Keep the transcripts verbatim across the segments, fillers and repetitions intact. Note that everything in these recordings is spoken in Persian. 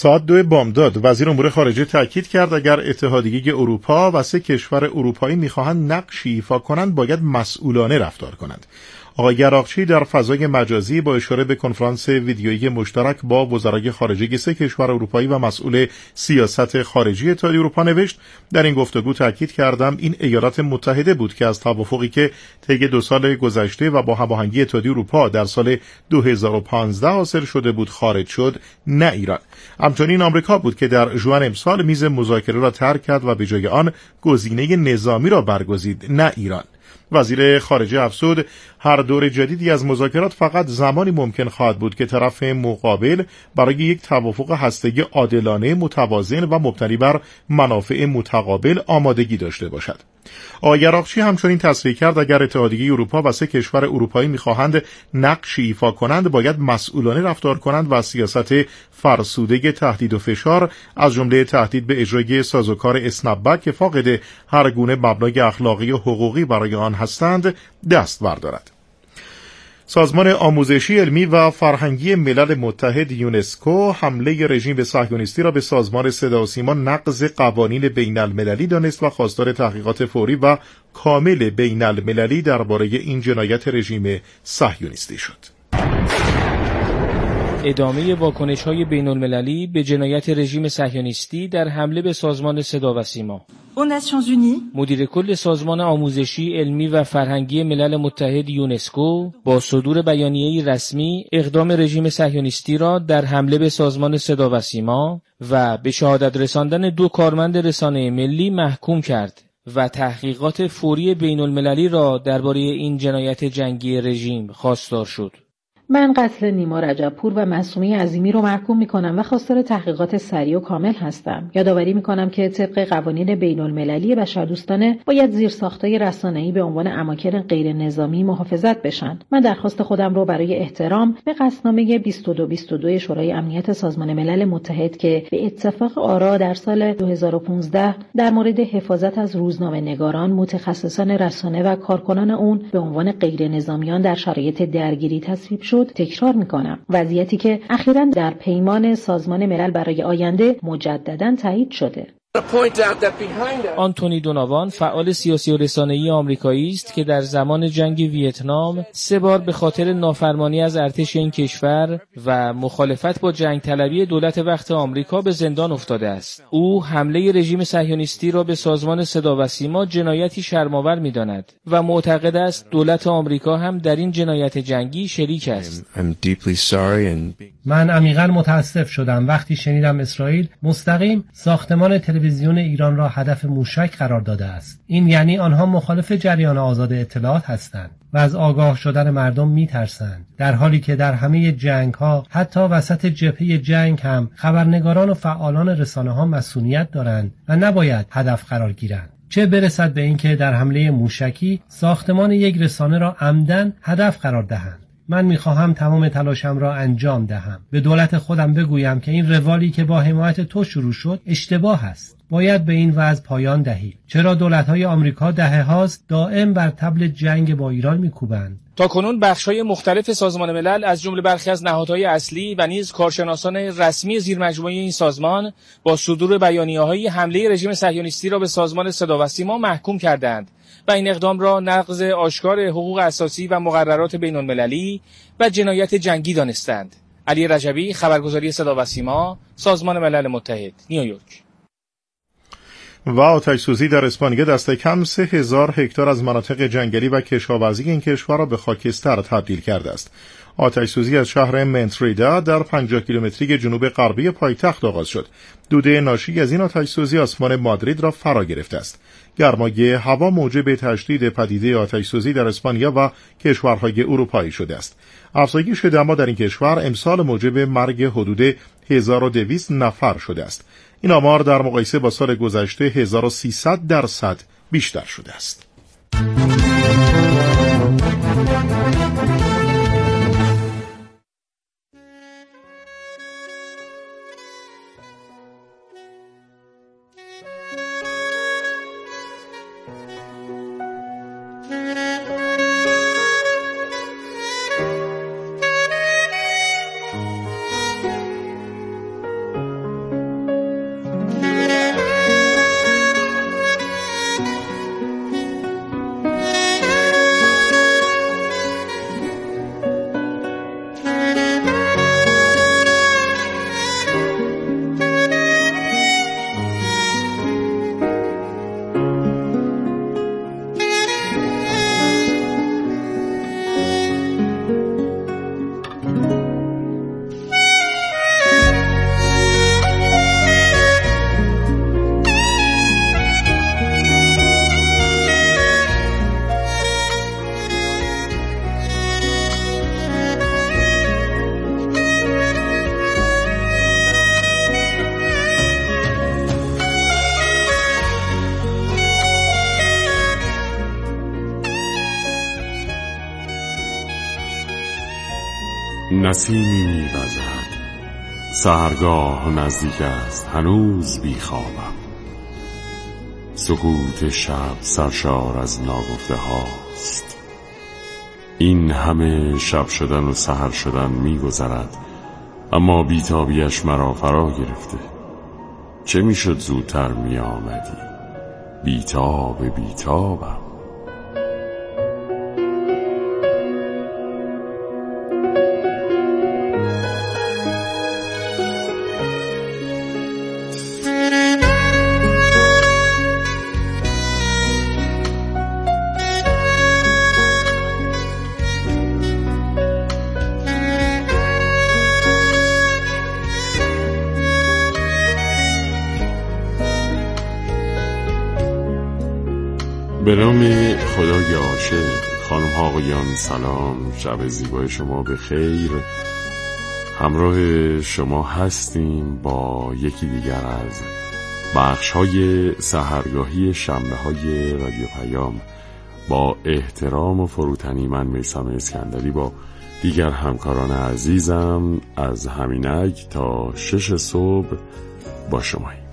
ساعت دو بامداد وزیر امور خارجه تاکید کرد اگر اتحادیه اروپا و سه کشور اروپایی می‌خواهند نقشی ایفا کنند باید مسئولانه رفتار کنند. آقای گراقچی در فضای مجازی با اشاره به کنفرانس ویدیویی مشترک با وزرای خارجه سه کشور اروپایی و مسئول سیاست خارجی اتحادیه اروپا نوشت: در این گفتگو تاکید کردم این ایالات متحده بود که از توافقی که طی دو سال گذشته و با هماهنگی اتحادیه اروپا در سال دو هزار و پانزده حاصل شده بود خارج شد، نه ایران. همچنین آمریکا بود که در ژوئن امسال میز مذاکره را ترک کرد و به جای آن گزینه نظامی را برگزید، نه ایران. وزیر خارجه افزود هر دور جدیدی از مذاکرات فقط زمانی ممکن خواهد بود که طرف مقابل برای یک توافق هسته‌ای عادلانه، متوازن و مبتنی بر منافع متقابل آمادگی داشته باشد. آقای گراقچی همچنین تصریح کرد اگر اتحادیه اروپا و سه کشور اروپایی می‌خواهند نقشی ایفا کنند باید مسئولانه رفتار کنند و سیاست فرسوده تهدید و فشار از جمله تهدید به اجرای سازوکار اسنپ‌بک که فاقد هر گونه مبنای اخلاقی و حقوقی برای آن هستند دست بردارد. سازمان آموزشی علمی و فرهنگی ملل متحد یونسکو حمله رژیم صهیونیستی را به سازمان صدا و سیما نقض قوانین بین المللی دانست و خواستار تحقیقات فوری و کامل بین المللی درباره این جنایت رژیم صهیونیستی شد. ادامه واکنش‌های بین‌المللی به جنایت رژیم صهیونیستی در حمله به سازمان صدا و سیما. مدیر کل سازمان آموزشی علمی و فرهنگی ملل متحد یونسکو با صدور بیانیه‌ای رسمی اقدام رژیم صهیونیستی را در حمله به سازمان صدا و سیما و به شهادت رساندن دو کارمند رسانه ملی محکوم کرد و تحقیقات فوری بین‌المللی را درباره این جنایت جنگی رژیم خواستار شد. من قتل نیما رجبپور و معصومه عظیمی رو محکوم میکنم و خواستار تحقیقات سریع و کامل هستم. یادآوری میکنم که طبق قوانین بین المللی بشردوستانه باید زیرساختای رسانه‌ای به عنوان اماکن غیر نظامی محافظت بشن. من درخواست خودم رو برای احترام به قصدنامه بیست و دو بیست و دو شورای امنیت سازمان ملل متحد که به اتفاق آرا در سال دو هزار و پانزده در مورد حفاظت از روزنامه‌نگاران، متخصصان رسانه و کارکنان اون به عنوان غیر نظامیان در شرایط درگیری تصویب شد تکرار میکنم. وضعیتی که اخیراً در پیمان سازمان ملل برای آینده مجدداً تایید شده. آنتونی دوناوان فعال سیاسی و رسانه‌ای آمریکایی است که در زمان جنگ ویتنام سه بار به خاطر نافرمانی از ارتش این کشور و مخالفت با جنگ طلبی دولت وقت آمریکا به زندان افتاده است. او حمله رژیم صهیونیستی را به سازمان صدا و سیما جنایتی شرم‌آور می‌داند و معتقد است دولت آمریکا هم در این جنایت جنگی شریک است. من عمیقاً متاسف شدم وقتی شنیدم اسرائیل مستقیم ساختمان تلویزیون ایران را هدف موشک قرار داده است. این یعنی آنها مخالف جریان آزاد اطلاعات هستند و از آگاه شدن مردم میترسند، در حالی که در همه جنگ‌ها حتی وسط جبهه جنگ هم خبرنگاران و فعالان رسانه‌ها مسئولیت دارند و نباید هدف قرار گیرند. چه برسد به اینکه در حمله موشکی ساختمان یک رسانه را عمدن هدف قرار دهند. من میخواهم تمام تلاشم را انجام دهم. به دولت خودم بگویم که این روالی که با حمایت تو شروع شد اشتباه است. باید به این وضع پایان دهید. چرا دولت‌های آمریکا دهه هاست دائم بر طبل جنگ با ایران میکوبند؟ تاکنون بخش‌های مختلف سازمان ملل از جمله برخی از نهادهای اصلی و نیز کارشناسان رسمی زیرمجموعه این سازمان با صدور بیانیه‌های حمله رژیم صهیونیستی را به سازمان صدا و سیما محکوم کردند و این اقدام را نقض آشکار حقوق اساسی و مقررات بین‌المللی و جنایت جنگی دانستند. علی رجبی، خبرگزاری صدا و سیما، سازمان ملل متحد، نیویورک. و آتش‌سوزی در اسپانیا دست کم سه هزار هکتار از مناطق جنگلی و کشاورزی این کشور را به خاکستر تبدیل کرده است. آتش‌سوزی از شهر منتریدا در پنجاه کیلومتری جنوب غربی پایتخت آغاز شد. دوده ناشی از این آتش‌سوزی آسمان مادرید را فرا گرفته است. گرمای هوا موجب تشدید پدیده آتش‌سوزی در اسپانیا و کشورهای اروپایی شده است. افزایش دما در این کشور امسال موجب مرگ حدود هزار و دویست نفر شده است. این آمار در مقایسه با سال گذشته هزار و سیصد درصد بیشتر شده است. نسیمی می‌وزد، سحرگاه نزدیک است، هنوز بیخوابم. سکوت شب سرشار از ناگفته هاست. این همه شب شدن و سحر شدن می‌گذرد، اما بیتابیش مرا فرا گرفته. چه میشد زودتر می‌آمدی؟ بیتاب بیتابم. به نام خدای عاشق. خانم ها آقایان سلام، شب زیبای شما به خیر. همراه شما هستیم با یکی دیگر از بخش های سحرگاهی شنبه های رادیو پیام. با احترام و فروتنی من میثم اسکندری با دیگر همکاران عزیزم از همینک تا شش صبح با شماییم.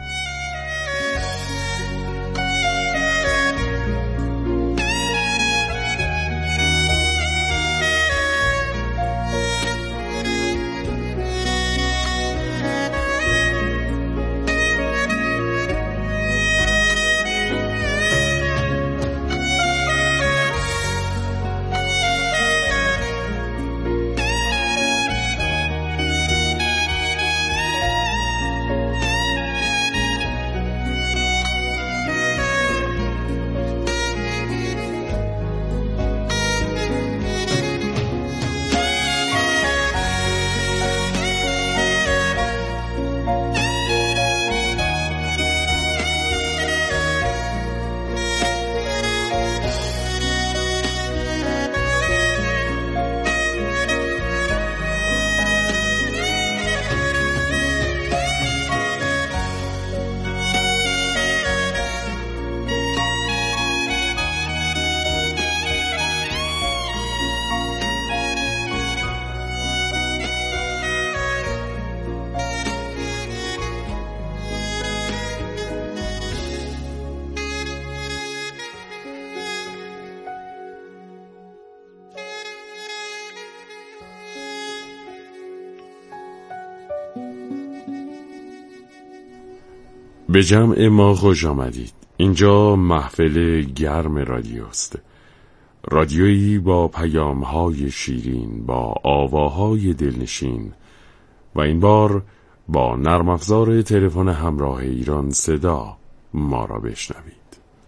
به جمع ما خوش آمدید. اینجا محفل گرم رادیوست. رادیویی با پیام‌های شیرین، با آواهای دلنشین و این بار با نرم افزار تلفن همراه ایران صدا ما را بشنوید.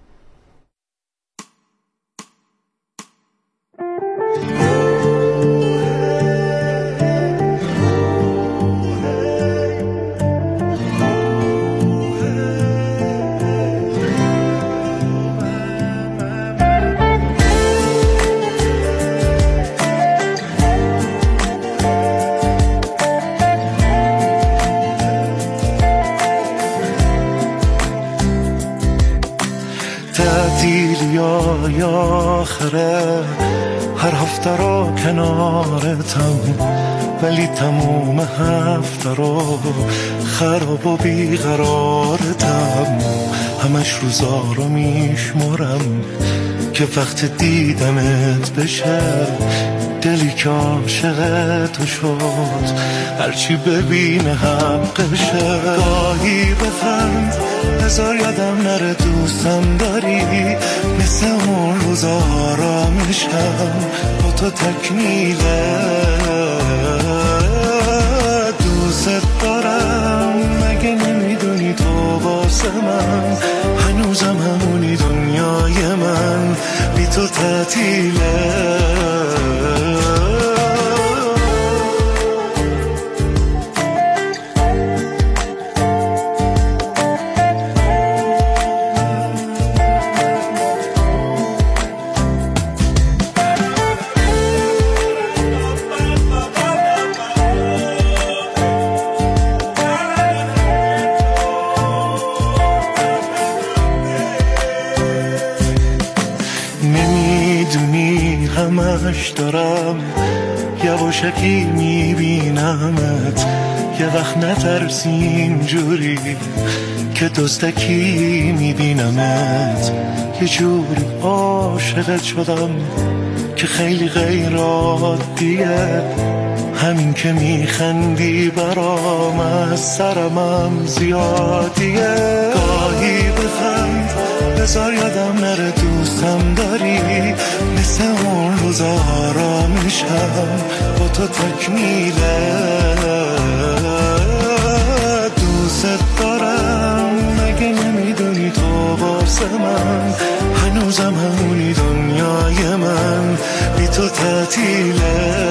تعطیلی آخره هر هفته رو کنارتم، ولی تموم هفته رو خراب و بیقرارتم. همش روزا رو میشمرم که وقت دیدمت بشه، دلی که عاشق تو شد هرچی ببینه حقشه. گاهی بخند هزار یادم نره دوستم داری، مثل اون روزا آرامشم با تو تکمیله. دوست دارم مگه نمیدونی تو واسه من هنوزم همونی دنیای من، بی تو تعطیله. همش دارم یواشکی میبینمت، یه وقت نترسی اینجوری که دزدکی میبینمت. یه جوری عاشقت شدم که خیلی غیر عادیه، همین که میخندی برام از سرمم زیادیه. گاهی بخند بذار یادم نره دوستم داری، مثل اون روزا آرامشم با تو تکمیله. دوست دارم مگه نمیدونی تو واسه من هنوزم همونی دنیای من، بی تو تعطیله.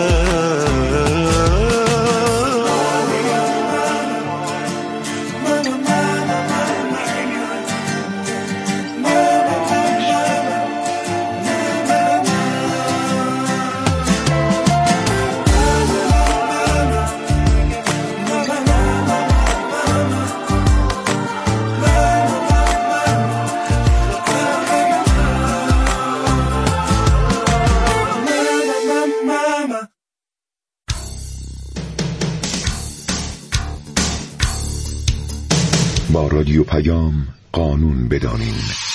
با رادیو پیام قانون بدانیم.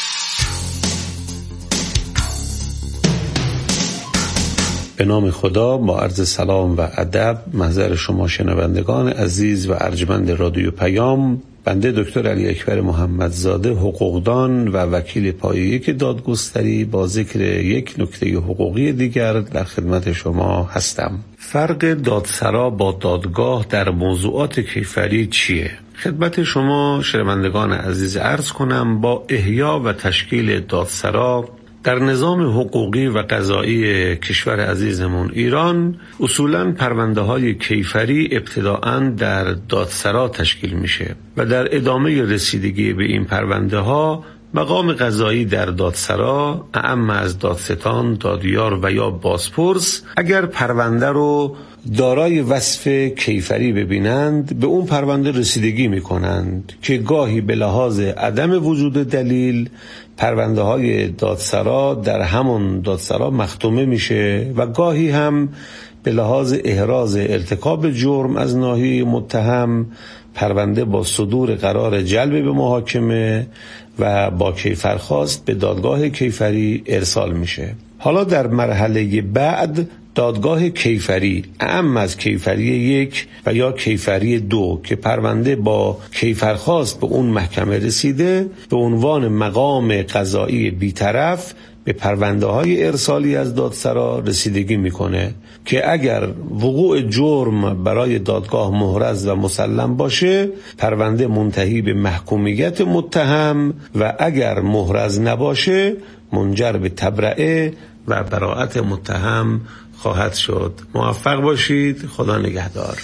به نام خدا، با عرض سلام و ادب محضر شما شنوندگان عزیز و ارجمند رادیو پیام، بنده دکتر علی اکبر محمدزاده، حقوقدان و وکیل پایه یک دادگستری، با ذکر یک نکته حقوقی دیگر در خدمت شما هستم. فرق دادسرا با دادگاه در موضوعات کیفری چیه؟ خدمت شما شنوندگان عزیز عرض کنم با احیا و تشکیل دادسرا در نظام حقوقی و قضایی کشور عزیزمون ایران اصولاً پرونده های کیفری ابتداءً در دادسرا تشکیل میشه و در ادامه رسیدگی به این پرونده ها مقام قضایی در دادسرا، اعم از دادستان، دادیار و یا بازپرس، اگر پرونده رو دارای وصف کیفری ببینند به اون پرونده رسیدگی میکنند که گاهی به لحاظ عدم وجود دلیل پرونده های دادسرا در همون دادسرا مختومه میشه و گاهی هم به لحاظ احراز ارتکاب جرم از ناحیه متهم پرونده با صدور قرار جلب به محاکمه و با کیفرخواست به دادگاه کیفری ارسال میشه. حالا در مرحله بعد دادگاه کیفری، اعم از کیفری یک و یا کیفری دو که پرونده با کیفرخواست به اون محکمه رسیده، به عنوان مقام قضایی بیطرف به پرونده های ارسالی از دادسرا رسیدگی میکنه که اگر وقوع جرم برای دادگاه محرز و مسلم باشه پرونده منتهی به محکومیت متهم و اگر محرز نباشه منجر به تبرئه و براءت متهم خواهد شد. موفق باشید. خدا نگهدار.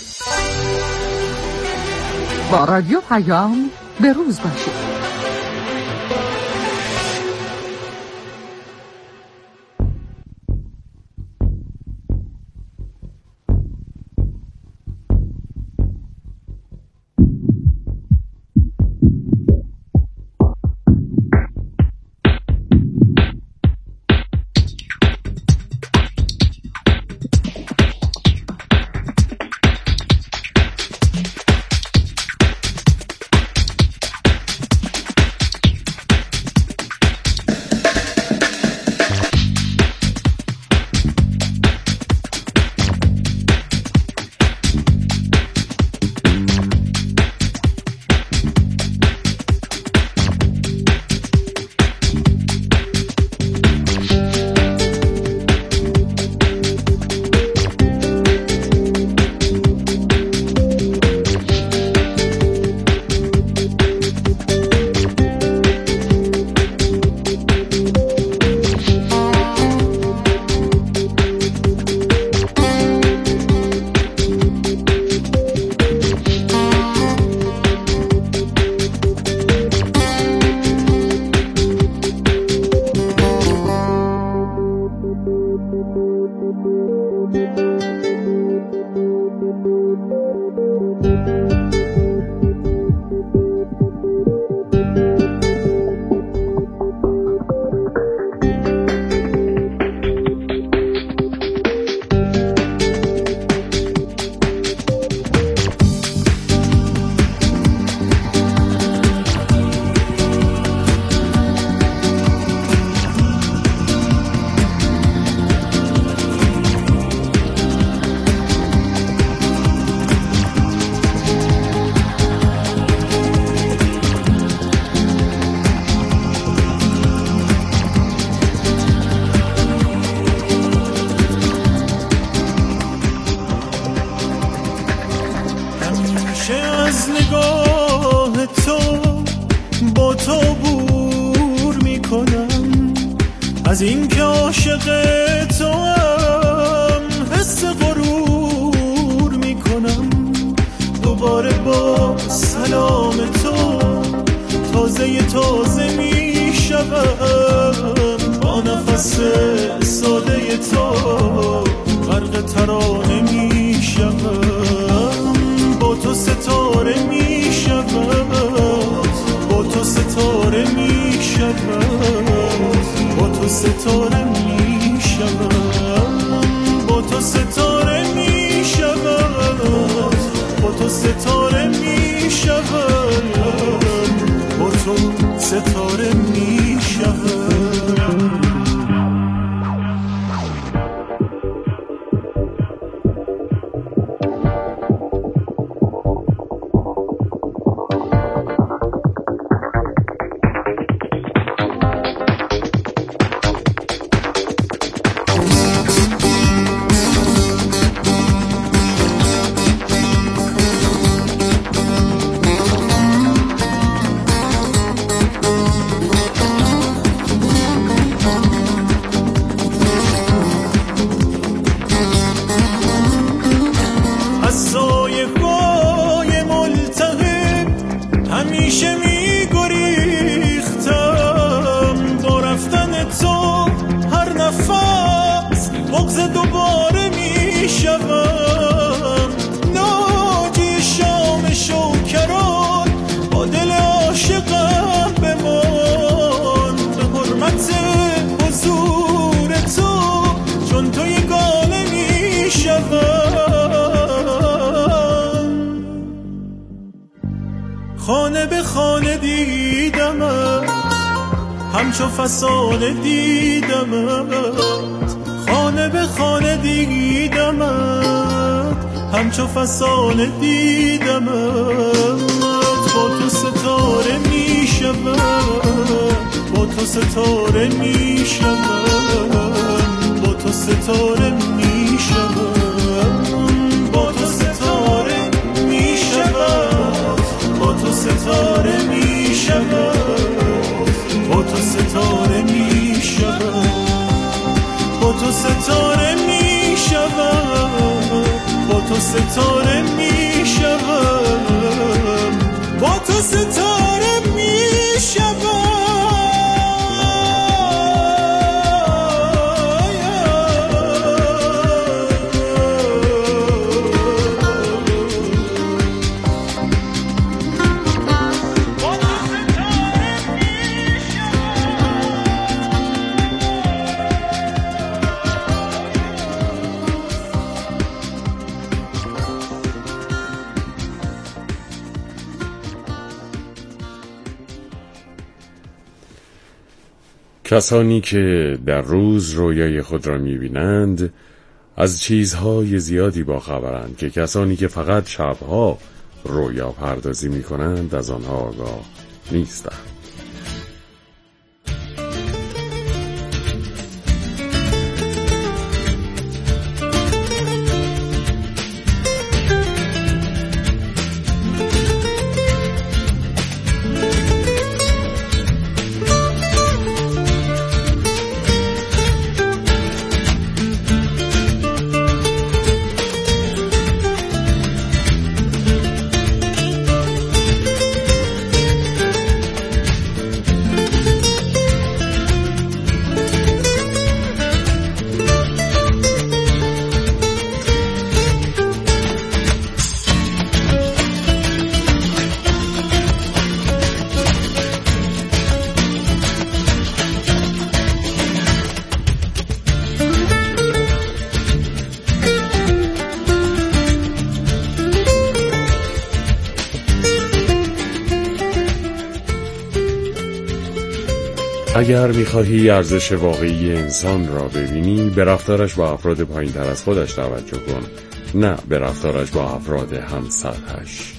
با رادیو پیام به روز باشید. از این که عاشق تو هم حس غرور میکنم، دوباره با سلام تو تازه تازه میشوم، با نفس ساده تو غرق ترانه میشوم، با تو ستاره میشوم، با تو ستاره میشوم، با تو ستاره میشوم، با تو ستاره میشوم، با تو ستاره میشوم، با تو ستاره میشوم. خانه به خانه دیدمت، همچو فسانه دیدمت، خانه به خانه دیدمت، همچو فسانه دیدمت، با تو ستاره میشوم، با تو ستاره میشوم، با تو ستاره میشوم، با تو ستاره میشوم، با تو ستاره میشوم، با تو ستاره میشوم، با تو ستاره میشوم، با تو ستاره میشوم، با تو ستاره میشوم. کسانی که در روز رویای خود را می‌بینند از چیزهای زیادی باخبرند که کسانی که فقط شبها رویا پردازی می‌کنند از آنها آگاه نیستند. اگر می‌خواهی ارزش واقعی انسان را ببینی، به رفتارش با افراد پایین‌تر از خودش توجه کن، نه به رفتارش با افراد همسطحش.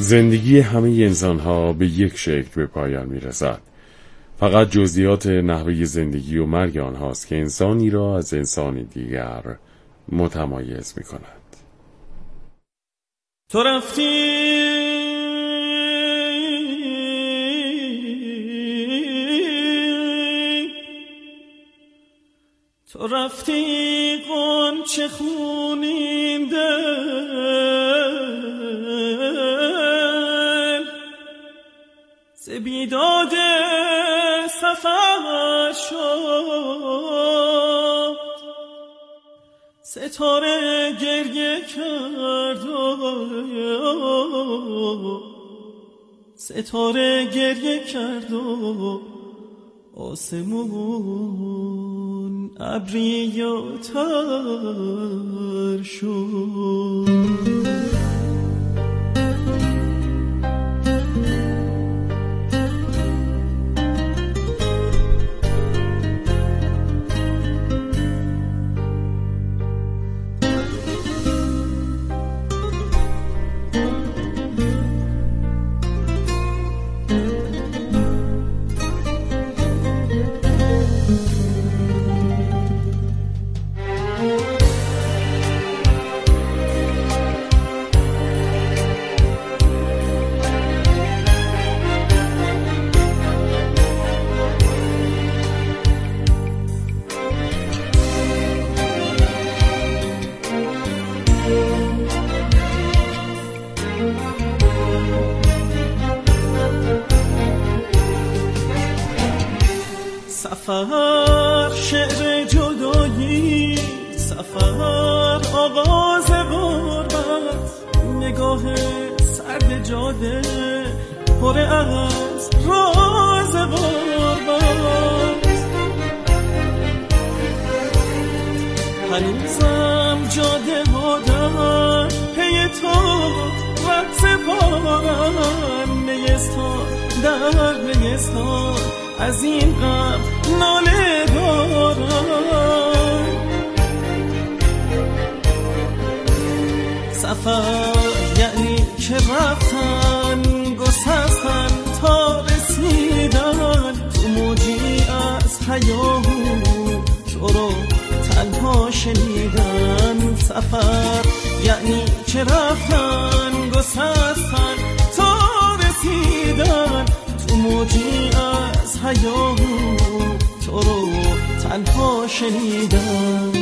زندگی همه انسان‌ها به یک شکل به پایان می‌رسد. فقط جزئیات نحوه زندگی و مرگ آنهاست که انسانی را از انسان دیگر متمایز می‌کند. تو رفتی تو رفتی غنچه خونین دل ز بیداد سفر شد، ستاره گریه کرد و ستاره گریه کرد و آسمون ابری و تر شد. سفر شعر جدایی، سفر آغاز غربت، نگاه سرد جاده پر از راز غربت. هنوزم جاده ها در پی تو رقص بارن، نیستان در نیستان از این غم ناله دارم. سفر یعنی که رفتن گسستن تا رسیدن تو موجی از هیاهو تو رو تنها شنیدن. سفر یعنی که رفتن گسستن تا رسیدن تو موجی از هیاهو تو رو تنها شنیدم.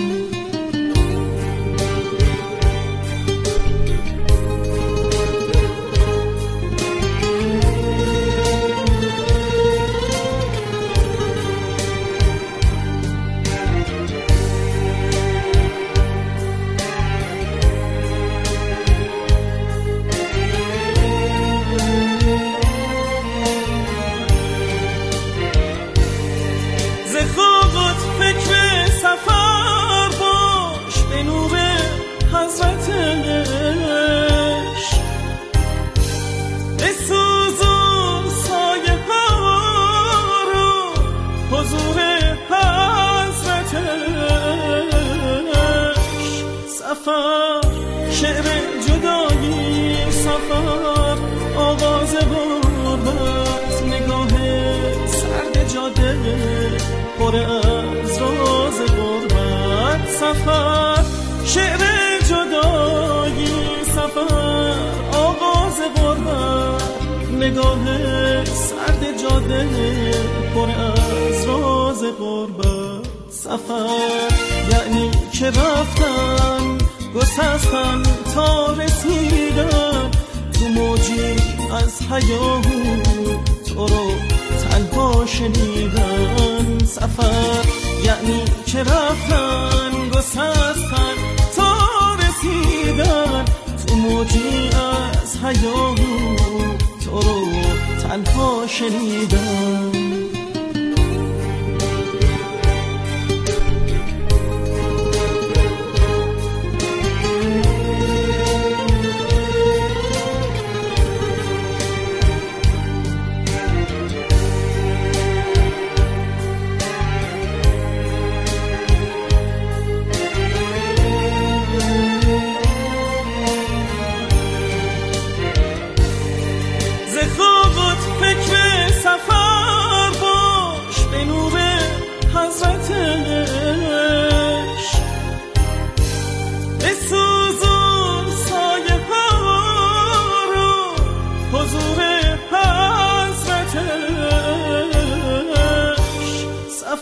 سفر شعر جدایی، سفر آواز غربت، نگاه سرد جاده پر از راز غربت. سفر شعر جدایی، سفر آواز غربت، نگاه سرد جاده پر از راز غربت. سفر یعنی که رفتن گسستن تا رسیدن تو موجی از هیاهو تو رو تنها شنیدن. سفر یعنی که رفتن گسستن تا رسیدن تو موجی از هیاهو تو رو تنها شنیدن.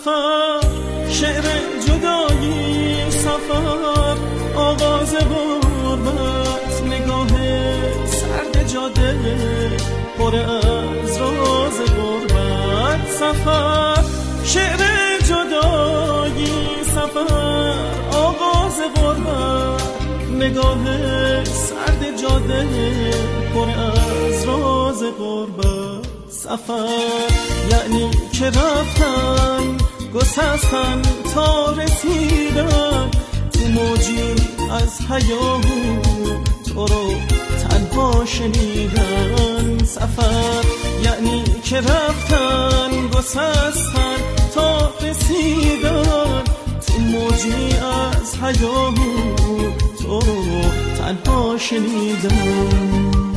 سفر شعر جدایی سفر آغاز غربت نگاه سرد جاده پر از راز غربت سفر شعر جدایی سفر آغاز غربت نگاه سرد جاده پر از راز غربت سفر یعنی که رفتن گسستن تا رسیدن تو موجی از هیاهو تو رو تنها شنیدن سفر یعنی که رفتن گسستن تا رسیدن تو موجی از هیاهو تو رو تنها شنیدن